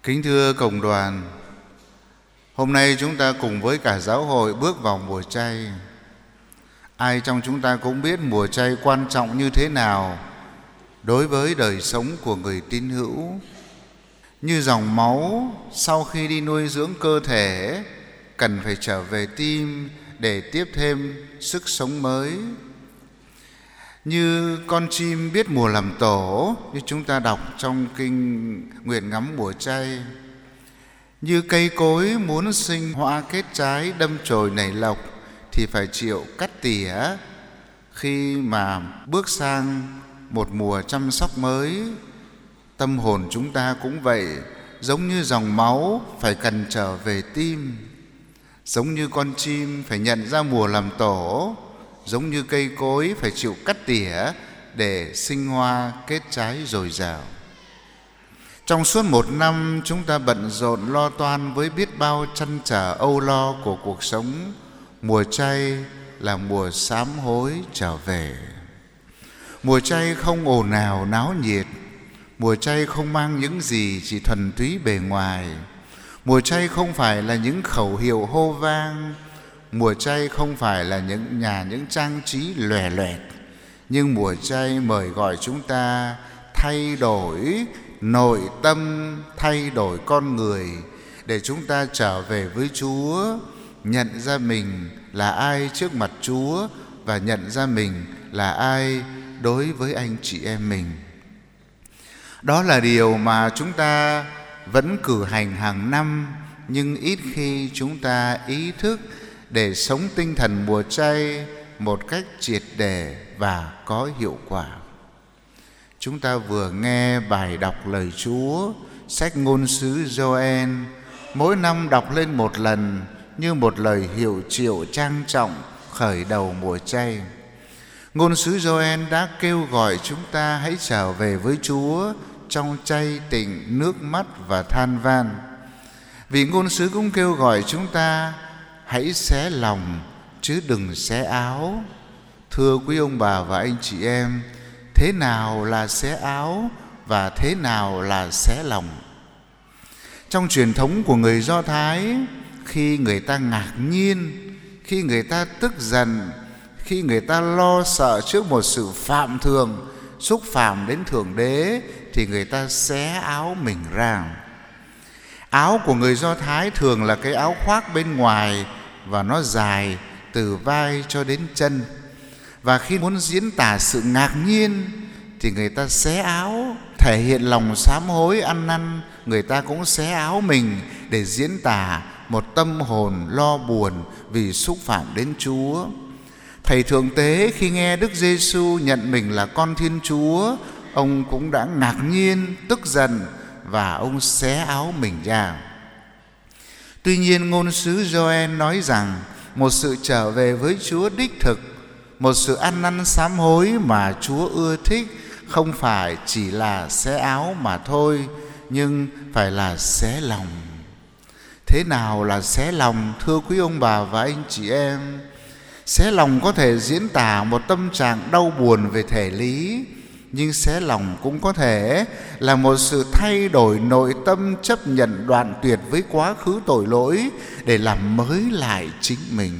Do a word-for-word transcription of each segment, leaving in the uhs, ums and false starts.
Kính thưa cộng đoàn, hôm nay chúng ta cùng với cả giáo hội bước vào mùa chay. Ai trong chúng ta cũng biết mùa chay quan trọng như thế nào đối với đời sống của người tín hữu. Như dòng máu sau khi đi nuôi dưỡng cơ thể cần phải trở về tim để tiếp thêm sức sống mới. Như con chim biết mùa làm tổ, như chúng ta đọc trong kinh Nguyện Ngắm Mùa Chay. Như cây cối muốn sinh hoa kết trái đâm chồi nảy lộc thì phải chịu cắt tỉa khi mà bước sang một mùa chăm sóc mới. Tâm hồn chúng ta cũng vậy, giống như dòng máu phải cần trở về tim, giống như con chim phải nhận ra mùa làm tổ, giống như cây cối phải chịu cắt tỉa để sinh hoa kết trái dồi dào. Trong suốt một năm chúng ta bận rộn lo toan với biết bao trăn trở âu lo của cuộc sống. Mùa chay là mùa sám hối trở về. Mùa chay không ồn ào náo nhiệt. Mùa chay không mang những gì chỉ thuần túy bề ngoài. Mùa chay không phải là những khẩu hiệu hô vang. Mùa chay không phải là những nhà những trang trí lòe loẹt. Nhưng mùa chay mời gọi chúng ta thay đổi nội tâm, thay đổi con người để chúng ta trở về với Chúa, nhận ra mình là ai trước mặt Chúa và nhận ra mình là ai đối với anh chị em mình. Đó là điều mà chúng ta vẫn cử hành hàng năm, nhưng ít khi chúng ta ý thức để sống tinh thần mùa chay một cách triệt để và có hiệu quả. Chúng ta vừa nghe bài đọc lời Chúa, sách ngôn sứ Gioan, mỗi năm đọc lên một lần như một lời hiệu triệu trang trọng khởi đầu mùa chay. Ngôn sứ Gioan đã kêu gọi chúng ta hãy trở về với Chúa trong chay tịnh, nước mắt và than van. Vì ngôn sứ cũng kêu gọi chúng ta hãy xé lòng chứ đừng xé áo. Thưa quý ông bà và anh chị em, thế nào là xé áo và thế nào là xé lòng? Trong truyền thống của người Do Thái, khi người ta ngạc nhiên, khi người ta tức giận, khi người ta lo sợ trước một sự phạm thường, xúc phạm đến Thượng Đế, thì người ta xé áo mình ra. Áo của người Do Thái thường là cái áo khoác bên ngoài và nó dài từ vai cho đến chân. Và khi muốn diễn tả sự ngạc nhiên thì người ta xé áo, thể hiện lòng sám hối ăn năn. Người ta cũng xé áo mình để diễn tả một tâm hồn lo buồn vì xúc phạm đến Chúa. Thầy Thượng Tế khi nghe Đức Giêsu nhận mình là con Thiên Chúa, ông cũng đã ngạc nhiên, tức giận và ông xé áo mình ra. Tuy nhiên ngôn sứ Gioan nói rằng một sự trở về với Chúa đích thực, một sự ăn năn sám hối mà Chúa ưa thích không phải chỉ là xé áo mà thôi, nhưng phải là xé lòng. Thế nào là xé lòng, thưa quý ông bà và anh chị em? Xé lòng có thể diễn tả một tâm trạng đau buồn về thể lý, nhưng xé lòng cũng có thể là một sự thay đổi nội tâm, chấp nhận đoạn tuyệt với quá khứ tội lỗi để làm mới lại chính mình.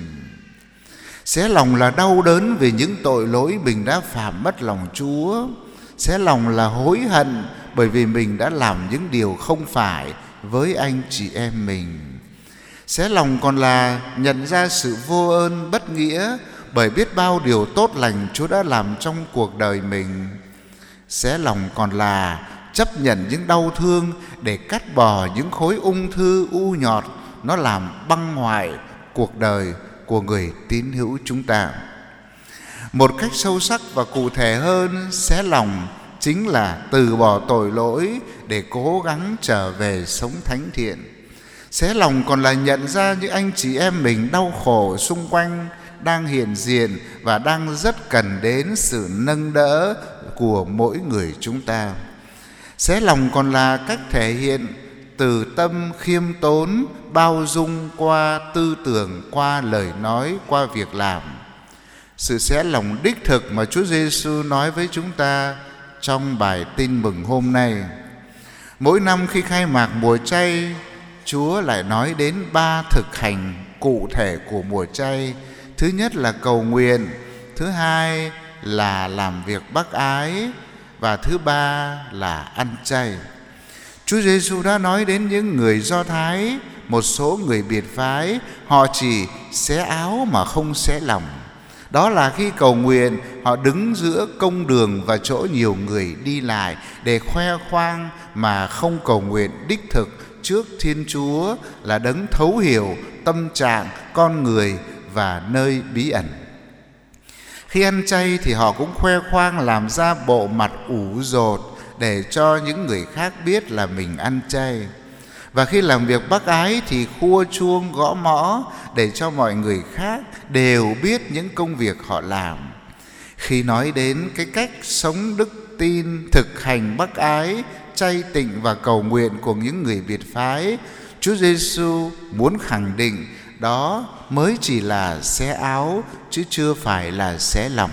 Xé lòng là đau đớn vì những tội lỗi mình đã phạm mất lòng Chúa. Xé lòng là hối hận bởi vì mình đã làm những điều không phải với anh chị em mình. Xé lòng còn là nhận ra sự vô ơn bất nghĩa bởi biết bao điều tốt lành Chúa đã làm trong cuộc đời mình. Xé lòng còn là chấp nhận những đau thương để cắt bỏ những khối ung thư u nhọt nó làm băng hoại cuộc đời của người tín hữu chúng ta. Một cách sâu sắc và cụ thể hơn, xé lòng chính là từ bỏ tội lỗi để cố gắng trở về sống thánh thiện. Xé lòng còn là nhận ra những anh chị em mình đau khổ xung quanh đang hiện diện và đang rất cần đến sự nâng đỡ của mỗi người chúng ta. Xé lòng còn là cách thể hiện từ tâm khiêm tốn, bao dung qua tư tưởng, qua lời nói, qua việc làm. Sự xé lòng đích thực mà Chúa Giêsu nói với chúng ta trong bài tin mừng hôm nay. Mỗi năm khi khai mạc mùa chay, Chúa lại nói đến ba thực hành cụ thể của mùa chay. Thứ nhất là cầu nguyện, thứ hai là làm việc bác ái, và thứ ba là ăn chay. Chúa Giêsu đã nói đến những người Do Thái, một số người biệt phái, họ chỉ xé áo mà không xé lòng. Đó là khi cầu nguyện, họ đứng giữa công đường và chỗ nhiều người đi lại để khoe khoang mà không cầu nguyện đích thực trước Thiên Chúa là đấng thấu hiểu tâm trạng con người và nơi bí ẩn. Khi ăn chay thì họ cũng khoe khoang làm ra bộ mặt ủ dột để cho những người khác biết là mình ăn chay. Và khi làm việc bác ái thì khua chuông gõ mõ để cho mọi người khác đều biết những công việc họ làm. Khi nói đến cái cách sống đức tin, thực hành bác ái, chay tịnh và cầu nguyện của những người biệt phái, Chúa Giêsu muốn khẳng định đó mới chỉ là xé áo chứ chưa phải là xé lòng.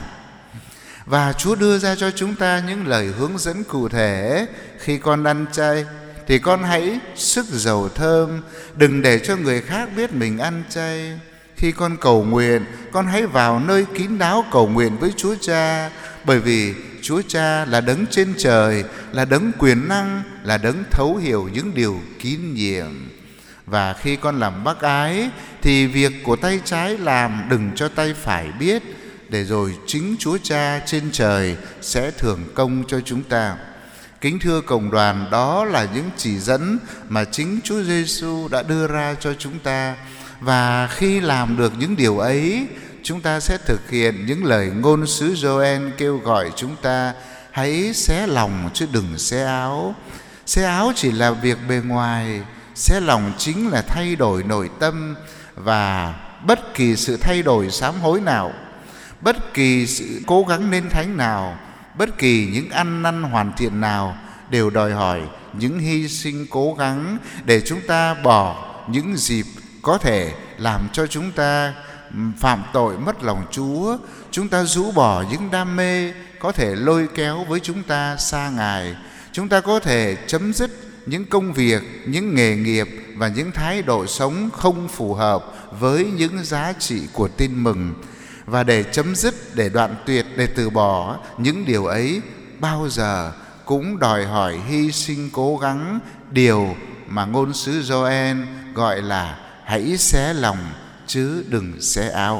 Và Chúa đưa ra cho chúng ta những lời hướng dẫn cụ thể. Khi con ăn chay thì con hãy sức dầu thơm, đừng để cho người khác biết mình ăn chay. Khi con cầu nguyện, con hãy vào nơi kín đáo cầu nguyện với Chúa Cha, bởi vì Chúa Cha là đấng trên trời, là đấng quyền năng, là đấng thấu hiểu những điều kín nhiệm. Và khi con làm bác ái thì việc của tay trái làm đừng cho tay phải biết, để rồi chính Chúa Cha trên trời sẽ thưởng công cho chúng ta. Kính thưa cộng đoàn, đó là những chỉ dẫn mà chính Chúa Giêsu đã đưa ra cho chúng ta. Và khi làm được những điều ấy, chúng ta sẽ thực hiện những lời ngôn sứ Gioan kêu gọi chúng ta hãy xé lòng chứ đừng xé áo. Xé áo chỉ là việc bề ngoài, xé lòng chính là thay đổi nội tâm. Và bất kỳ sự thay đổi sám hối nào, bất kỳ sự cố gắng nên thánh nào, bất kỳ những ăn năn hoàn thiện nào đều đòi hỏi những hy sinh cố gắng để chúng ta bỏ những dịp có thể làm cho chúng ta phạm tội mất lòng Chúa. Chúng ta rũ bỏ những đam mê có thể lôi kéo với chúng ta xa Ngài. Chúng ta có thể chấm dứt những công việc, những nghề nghiệp và những thái độ sống không phù hợp với những giá trị của tin mừng. Và để chấm dứt, để đoạn tuyệt, để từ bỏ những điều ấy bao giờ cũng đòi hỏi hy sinh cố gắng, điều mà ngôn sứ Gioan gọi là hãy xé lòng chứ đừng xé áo.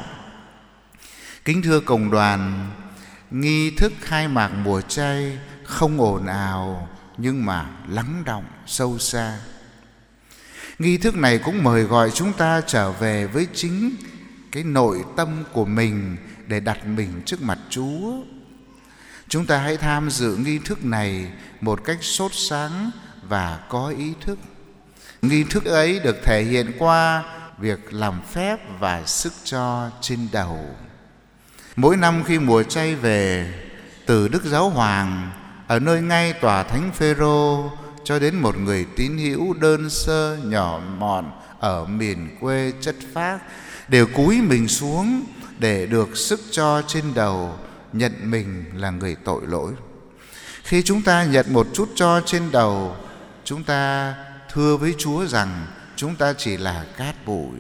Kính thưa cộng đoàn, nghi thức khai mạc mùa chay không ồn ào nhưng mà lắng đọng sâu xa. Nghi thức này cũng mời gọi chúng ta trở về với chính cái nội tâm của mình để đặt mình trước mặt Chúa. Chúng ta hãy tham dự nghi thức này một cách sốt sáng và có ý thức. Nghi thức ấy được thể hiện qua việc làm phép và sức cho trên đầu. Mỗi năm khi mùa chay về, từ Đức Giáo Hoàng ở nơi ngay tòa Thánh Phêrô cho đến một người tín hữu đơn sơ nhỏ mọn ở miền quê chất phác đều cúi mình xuống để được sức cho trên đầu, nhận mình là người tội lỗi. Khi chúng ta nhận một chút cho trên đầu, chúng ta thưa với Chúa rằng chúng ta chỉ là cát bụi.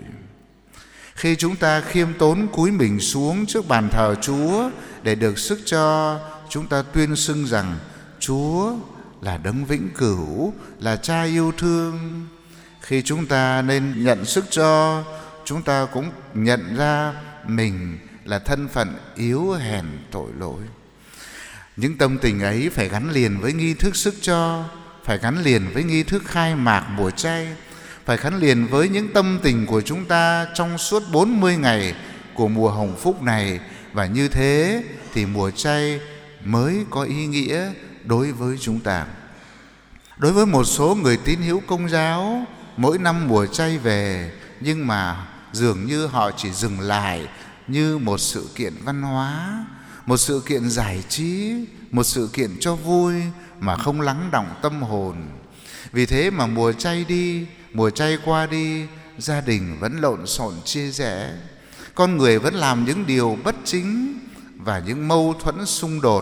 Khi chúng ta khiêm tốn cúi mình xuống trước bàn thờ Chúa để được sức cho, chúng ta tuyên xưng rằng Chúa là đấng vĩnh cửu, là Cha yêu thương. Khi chúng ta nên nhận sức cho, chúng ta cũng nhận ra mình là thân phận yếu hèn tội lỗi. Những tâm tình ấy phải gắn liền với nghi thức sức cho, phải gắn liền với nghi thức khai mạc mùa chay, phải gắn liền với những tâm tình của chúng ta trong suốt bốn mươi ngày của mùa hồng phúc này. Và như thế thì mùa chay mới có ý nghĩa đối với chúng ta. Đối với một số người tín hữu Công giáo, mỗi năm mùa chay về, nhưng mà dường như họ chỉ dừng lại như một sự kiện văn hóa, một sự kiện giải trí, một sự kiện cho vui mà không lắng đọng tâm hồn. Vì thế mà mùa chay đi, mùa chay qua đi, gia đình vẫn lộn xộn chia rẽ, con người vẫn làm những điều bất chính, và những mâu thuẫn xung đột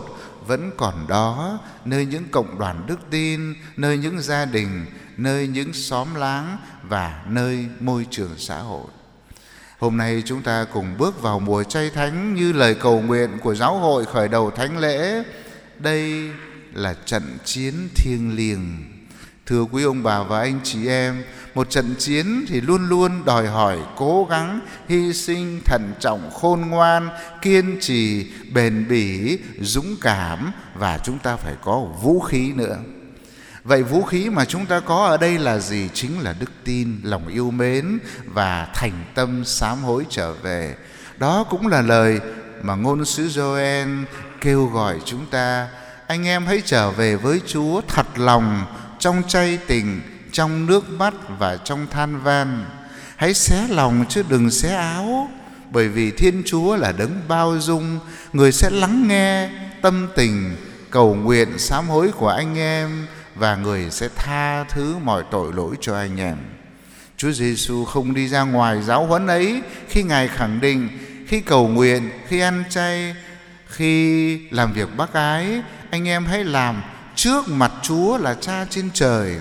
vẫn còn đó, nơi những cộng đoàn đức tin, nơi những gia đình, nơi những xóm láng và nơi môi trường xã hội. Hôm nay chúng ta cùng bước vào mùa chay thánh như lời cầu nguyện của giáo hội khởi đầu thánh lễ. Đây là trận chiến thiêng liêng. Thưa quý ông bà và anh chị em, một trận chiến thì luôn luôn đòi hỏi cố gắng, hy sinh, thận trọng, khôn ngoan, kiên trì, bền bỉ, dũng cảm, và chúng ta phải có vũ khí nữa. Vậy vũ khí mà chúng ta có ở đây là gì? Chính là đức tin, lòng yêu mến và thành tâm sám hối trở về. Đó cũng là lời mà ngôn sứ Gioan kêu gọi chúng ta. Anh em hãy trở về với Chúa thật lòng, trong chay tình, trong nước mắt và trong than van. Hãy xé lòng chứ đừng xé áo, bởi vì Thiên Chúa là đấng bao dung, người sẽ lắng nghe tâm tình, cầu nguyện sám hối của anh em, và người sẽ tha thứ mọi tội lỗi cho anh em. Chúa Giêsu không đi ra ngoài giáo huấn ấy khi Ngài khẳng định khi cầu nguyện, khi ăn chay, khi làm việc bác ái, anh em hãy làm trước mặt Chúa là Cha trên trời.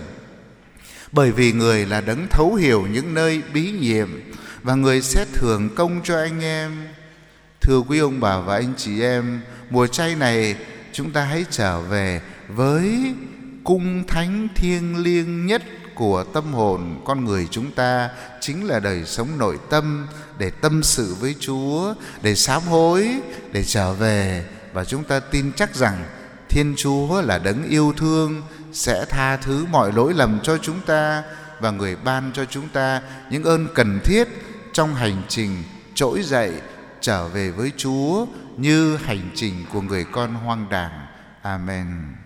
Bởi vì người là đấng thấu hiểu những nơi bí nhiệm, và người sẽ thưởng công cho anh em. Thưa quý ông bà và anh chị em, mùa chay này chúng ta hãy trở về với cung thánh thiêng liêng nhất của tâm hồn con người chúng ta, chính là đời sống nội tâm, để tâm sự với Chúa, để sám hối, để trở về. Và chúng ta tin chắc rằng Thiên Chúa là đấng yêu thương, sẽ tha thứ mọi lỗi lầm cho chúng ta, và người ban cho chúng ta những ơn cần thiết trong hành trình trỗi dậy trở về với Chúa như hành trình của người con hoang đàng. Amen.